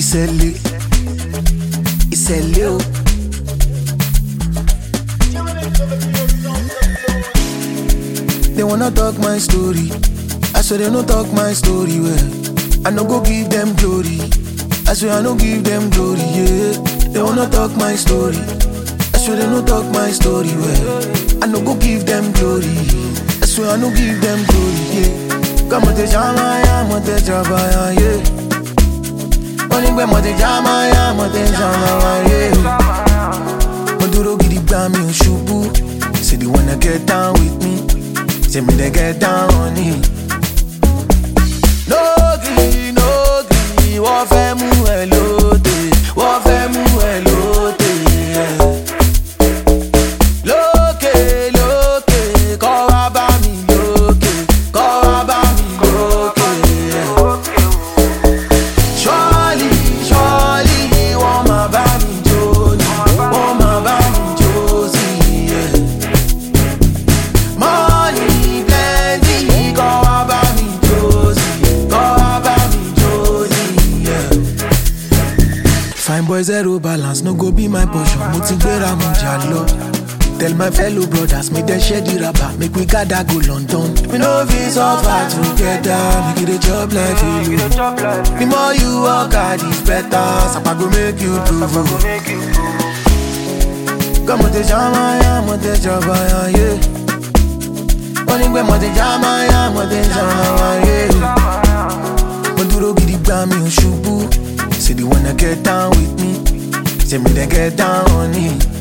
Isele, Isele, oh. They wanna talk my story, I swear they no talk my story, well. I no go give them glory, I swear I no give them glory, yeah. They wanna talk my story, I swear they no talk my story, well. I no go give them glory, I swear I no give them glory, yeah. Come on, te jama ya, mo te jabaya, yeah. Only when mo te jama ya, mo te jama, yeah. Mo duro gidi gba mi o shubu, say they wanna get down with me, say me they get down on it. No gree, wọ́n fẹ́ mú ẹ lóde, wọ́n fẹ́ mú ẹ lóde, yeah. Lókè, kọ́ wá bá mi lókè, kọ́ wá bá mi lókè, yeah. Surely, wọ́n máa bá mi jó ni, wọ́n máa bá mi jó sí, yeah. Money plenty, kọ́ wá bá mi jó sí, kọ́ wá bá mi jó sí, yeah. Fine boy zero balance, no go be my portion. Mo ti gbéra mo jà lọ. Tell my fellow brothers, make them share the rubber, make we gather go London. We no fit suffer together, make it a job like you. The more you work hard, it's better. Sapa go make you prove. Come on, te jama ya, mo te jabaya, yeah. Only when mo te jama ya, mo te jama, yeah. Mo duro gidi gba mi o shubu, say they wanna get down with me, say me they get down on it.